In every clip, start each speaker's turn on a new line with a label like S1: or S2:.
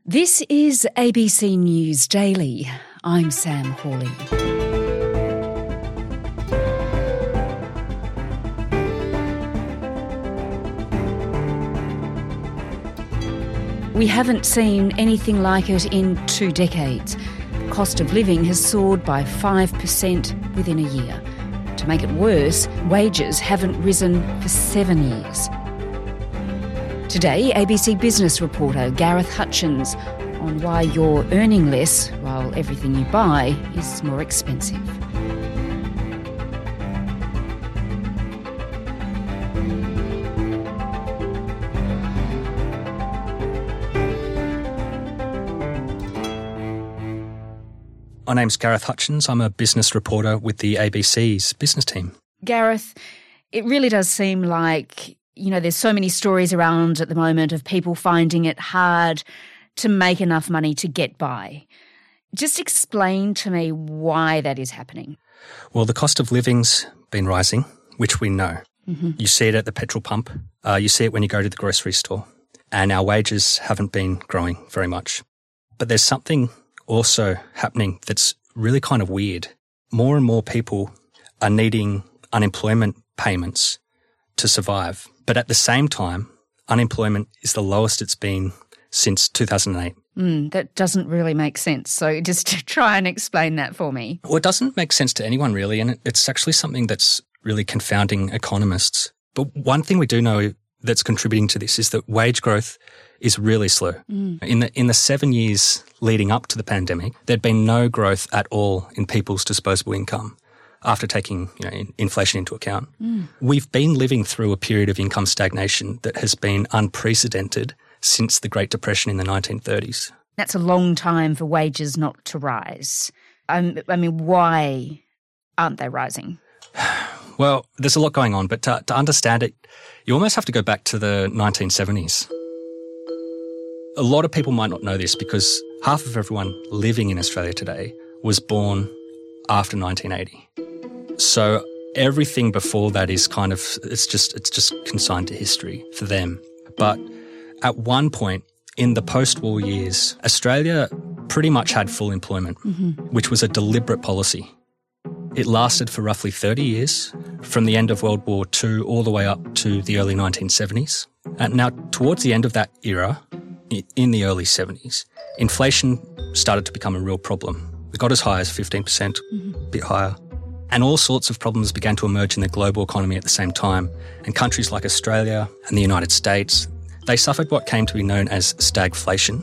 S1: This is ABC News Daily. I'm Sam Hawley. We haven't seen anything like it in 2 decades. Cost of living has soared by 5% within a year. To make it worse, wages haven't risen for 7 years. Today, ABC Business reporter Gareth Hutchins on why you're earning less while everything you buy is more expensive.
S2: My name's Gareth Hutchins. I'm a business reporter with the ABC's business team.
S1: Gareth, it really does seem like, there's so many stories around at the moment of people finding it hard to make enough money to get by. Just explain to me why that is happening.
S2: Well, the cost of living's been rising, which we know. Mm-hmm. You see it at the petrol pump. You see it when you go to the grocery store. And our wages haven't been growing very much. But there's something also happening that's really kind of weird. More and more people are needing unemployment payments to survive. But at the same time, unemployment is the lowest it's been since 2008.
S1: That doesn't really make sense. So just to try and explain that for me.
S2: Well, it doesn't make sense to anyone really, and it's actually something that's really confounding economists. But one thing we do know that's contributing to this is that wage growth is really slow. In the 7 years leading up to the pandemic, there'd been no growth at all in people's disposable income after taking inflation into account. We've been living through a period of income stagnation that has been unprecedented since the Great Depression in the 1930s.
S1: That's a long time for wages not to rise. Why aren't they rising?
S2: Well, there's a lot going on, but to understand it, you almost have to go back to the 1970s. A lot of people might not know this because half of everyone living in Australia today was born after 1980. So everything before that is kind of, it's just consigned to history for them. But at one point in the post-war years, Australia pretty much had full employment, which was a deliberate policy. It lasted for roughly 30 years, from the end of World War II all the way up to the early 1970s. And now, towards the end of that era, in the early 70s, inflation started to become a real problem. It got as high as 15%, a bit higher. And all sorts of problems began to emerge in the global economy at the same time. And countries like Australia and the United States, they suffered what came to be known as stagflation.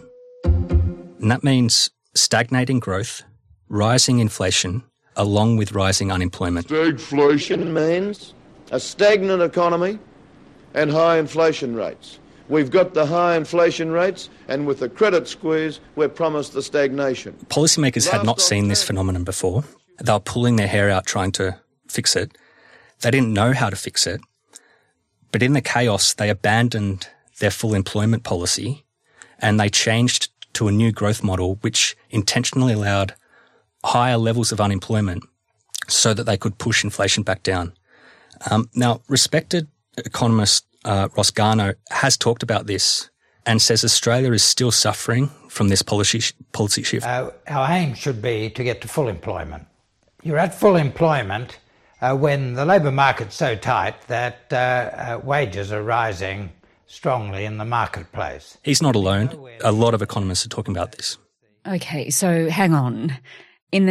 S2: And that means stagnating growth, rising inflation, along with rising unemployment.
S3: Stagflation means a stagnant economy and high inflation rates. We've got the high inflation rates, and with the credit squeeze, we're promised the stagnation.
S2: Policymakers had not seen this phenomenon before. They were pulling their hair out trying to fix it. They didn't know how to fix it. But in the chaos, they abandoned their full employment policy and they changed to a new growth model which intentionally allowed higher levels of unemployment so that they could push inflation back down. Now, respected economist Ross Garnaut has talked about this and says Australia is still suffering from this policy shift.
S4: Our aim should be to get to full employment. You're at full employment when the labour market's so tight that wages are rising strongly in the marketplace.
S2: He's not alone. A lot of economists are talking about this.
S1: Okay, so hang on. In the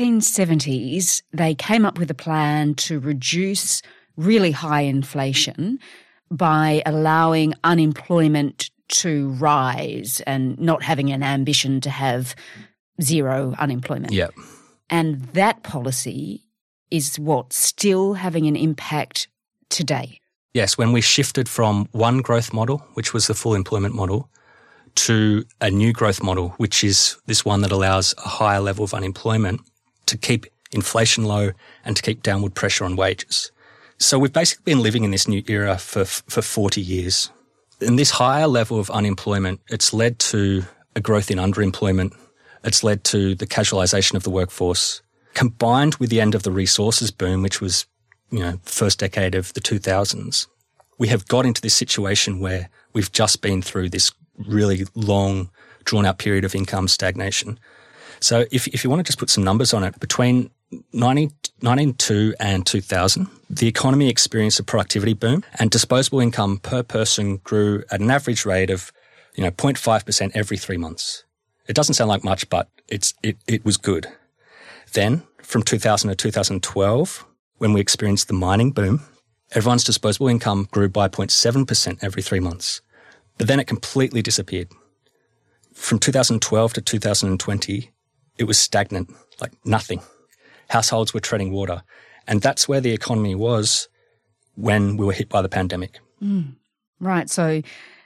S1: 1970s, they came up with a plan to reduce really high inflation by allowing unemployment to rise and not having an ambition to have zero unemployment.
S2: Yeah.
S1: And that policy is still having an impact today.
S2: Yes, when we shifted from one growth model, which was the full employment model, to a new growth model, which is this one that allows a higher level of unemployment to keep inflation low and to keep downward pressure on wages. So we've basically been living in this new era for 40 years. And this higher level of unemployment, it's led to a growth in underemployment. It's led to the casualisation of the workforce, combined with the end of the resources boom, which was, first decade of the 2000s. We have got into this situation where we've just been through this really long drawn-out period of income stagnation. So if you want to just put some numbers on it, between 1992 and 2000, the economy experienced a productivity boom and disposable income per person grew at an average rate of 0.5% every 3 months. It doesn't sound like much, but it was good. Then, from 2000 to 2012, when we experienced the mining boom, everyone's disposable income grew by 0.7% every 3 months. But then it completely disappeared. From 2012 to 2020, it was stagnant, like nothing. Households were treading water. And that's where the economy was when we were hit by the pandemic.
S1: Right, so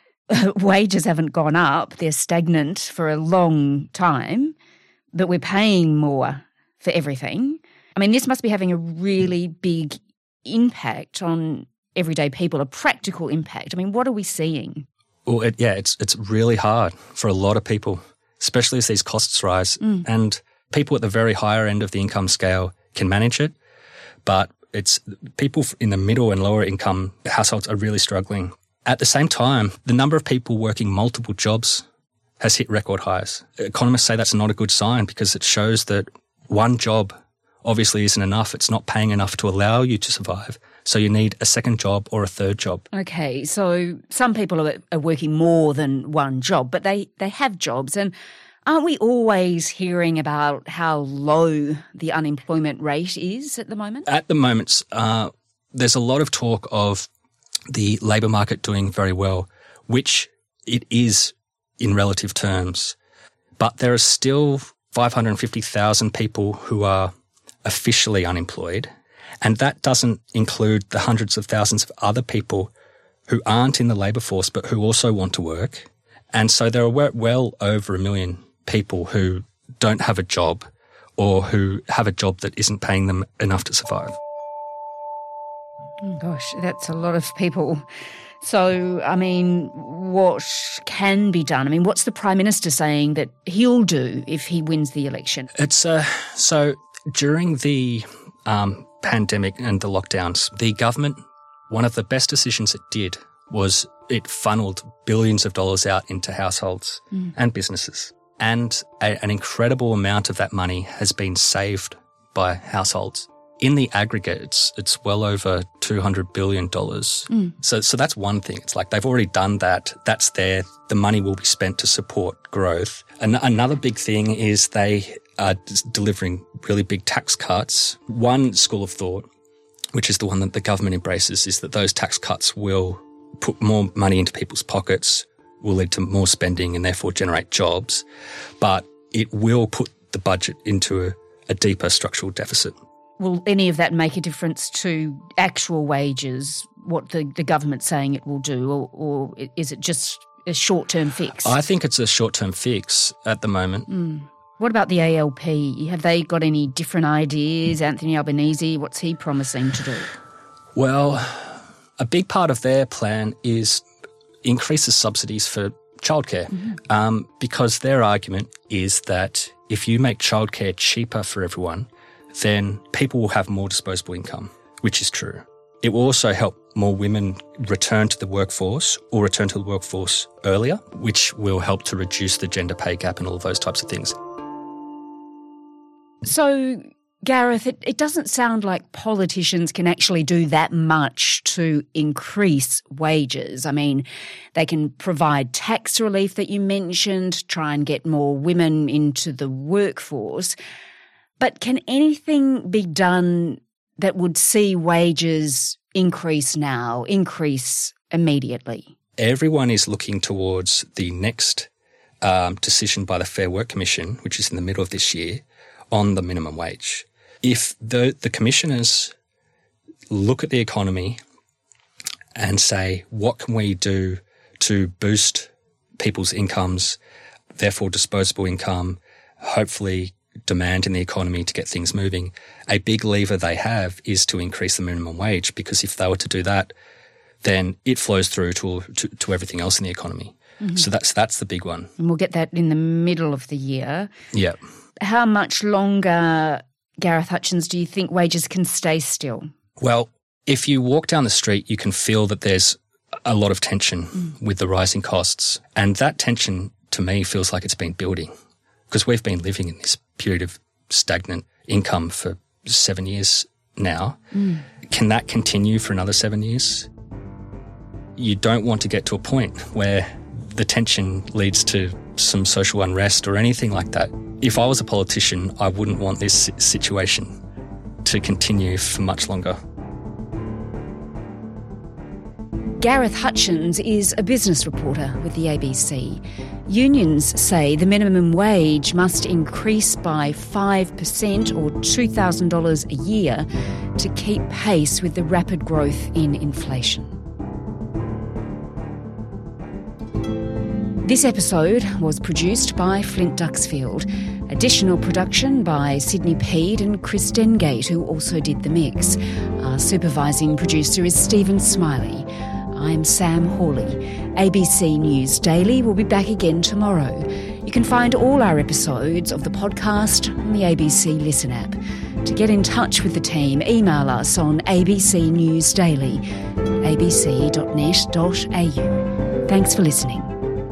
S1: wages haven't gone up. They're stagnant for a long time, but we're paying more for everything. I mean, this must be having a really big impact on everyday people, a practical impact. I mean, what are we seeing?
S2: Well, it's really hard for a lot of people, especially as these costs rise. And people at the very higher end of the income scale can manage it, but it's people in the middle and lower income households are really struggling. At the same time, the number of people working multiple jobs has hit record highs. Economists say that's not a good sign because it shows that one job obviously isn't enough. It's not paying enough to allow you to survive. So you need a second job or a third job.
S1: Okay, so some people are working more than one job, but they have jobs. And aren't we always hearing about how low the unemployment rate is at the moment? At the moment,
S2: there's a lot of talk of the labour market doing very well, which it is in relative terms. But there are still 550,000 people who are officially unemployed, and that doesn't include the hundreds of thousands of other people who aren't in the labour force but who also want to work. And so there are well over 1 million people who don't have a job or who have a job that isn't paying them enough to survive.
S1: Oh gosh, that's a lot of people. So, I mean, what can be done? I mean, what's the Prime Minister saying that he'll do if he wins the election?
S2: So during the pandemic and the lockdowns, the government, one of the best decisions it did was it funneled billions of dollars out into households and businesses. And an incredible amount of that money has been saved by households. In the aggregate, it's well over $200 billion. So that's one thing. It's like they've already done that. That's there. The money will be spent to support growth. And another big thing is they are delivering really big tax cuts. One school of thought, which is the one that the government embraces, is that those tax cuts will put more money into people's pockets, will lead to more spending and therefore generate jobs. But it will put the budget into a deeper structural deficit.
S1: Will any of that make a difference to actual wages, what the government's saying it will do, or is it just a short-term fix?
S2: I think it's a short-term fix at the moment.
S1: What about the ALP? Have they got any different ideas? Anthony Albanese, what's he promising to do?
S2: Well, a big part of their plan is increases subsidies for childcare, because their argument is that if you make childcare cheaper for everyone, then people will have more disposable income, which is true. It will also help more women return to the workforce or return to the workforce earlier, which will help to reduce the gender pay gap and all of those types of things.
S1: So, Gareth, it doesn't sound like politicians can actually do that much to increase wages. I mean, they can provide tax relief that you mentioned, try and get more women into the workforce. But can anything be done that would see wages increase now, increase immediately? Everyone is looking towards the next decision by the Fair Work Commission, which is in the middle of this year, on the minimum wage. If the commissioners look at the economy and say, what can we do to boost people's incomes, therefore disposable income, hopefully demand in the economy to get things moving, a big lever they have is to increase the minimum wage, because if they were to do that, then it flows through to everything else in the economy. So that's the big one. And we'll get that in the middle of the year. Yeah. How much longer, Gareth Hutchins, do you think wages can stay still? Well, if you walk down the street, you can feel that there's a lot of tension with the rising costs. And that tension
S2: to me, feels like it's been building because we've been living in this period of stagnant income for 7 years now. Can that continue for another 7 years? You don't want to get to a point where the tension leads to some social unrest or anything like that. If I was a politician, I wouldn't want this situation to continue for much longer.
S1: Gareth Hutchins is a business reporter with the ABC. Unions say the minimum wage must increase by 5% or $2,000 a year to keep pace with the rapid growth in inflation. This episode was produced by Flint Duxfield. Additional production by Sydney Peed and Chris Dengate, who also did the mix. Our supervising producer is Stephen Smiley. I'm Sam Hawley. ABC News Daily will be back again tomorrow. You can find all our episodes of the podcast on the ABC Listen app. To get in touch with the team, email us on abcnewsdaily@abc.net.au. Thanks for listening.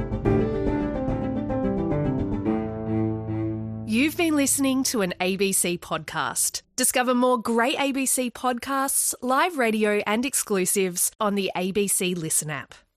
S5: You've been listening to an ABC podcast. Discover more great ABC podcasts, live radio and exclusives on the ABC Listen app.